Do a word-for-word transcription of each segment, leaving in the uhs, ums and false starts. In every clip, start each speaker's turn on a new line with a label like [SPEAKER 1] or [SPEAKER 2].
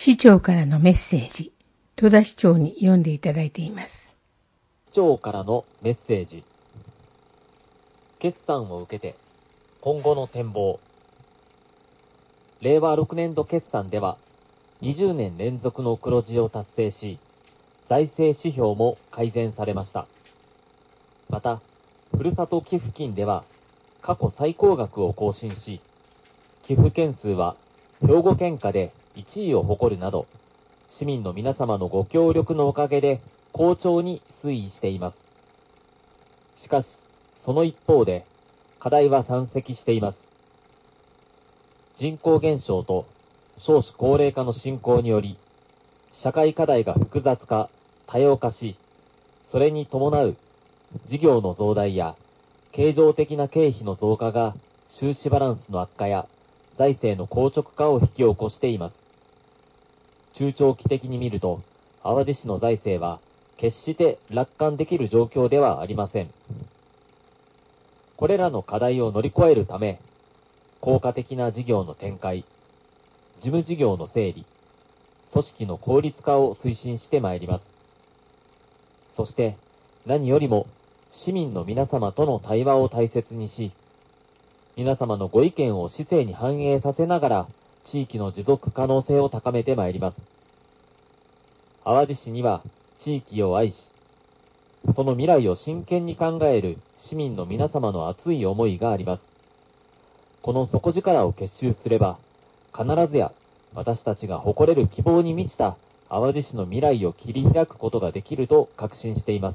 [SPEAKER 1] 市長からのメッセージ、戸田市長に読んでいただいています。
[SPEAKER 2] 市長からのメッセージ。決算を受けて、今後の展望。れいわろくねんど決算では、にじゅうねん連続の黒字を達成し、財政指標も改善されました。また、ふるさと寄付金では、過去最高額を更新し、寄付件数は兵庫県下でいちいを誇るなど、市民の皆様のご協力のおかげで好調に推移しています。しかし、その一方で、課題は山積しています。人口減少と少子高齢化の進行により、社会課題が複雑化、多様化し、それに伴う事業の増大や経常的な経費の増加が収支バランスの悪化や財政の硬直化を引き起こしています。中長期的に見ると、淡路市の財政は決して楽観できる状況ではありません。これらの課題を乗り越えるため、効果的な事業の展開、事務事業の整理、組織の効率化を推進してまいります。そして何よりも市民の皆様との対話を大切にし、皆様のご意見を市政に反映させながら地域の持続可能性を高めてまいります。淡路市には地域を愛し、その未来を真剣に考える市民の皆様の熱い思いがあります。この底力を結集すれば、必ずや私たちが誇れる希望に満ちた淡路市の未来を切り開くことができると確信しています。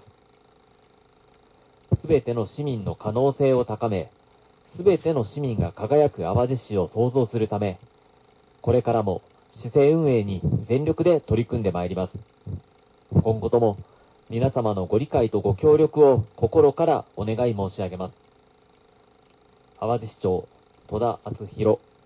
[SPEAKER 2] すべての市民の可能性を高め、すべての市民が輝く淡路市を創造するため、これからも市政運営に全力で取り組んでまいります。今後とも皆様のご理解とご協力を心からお願い申し上げます。淡路市長、戸田敦弘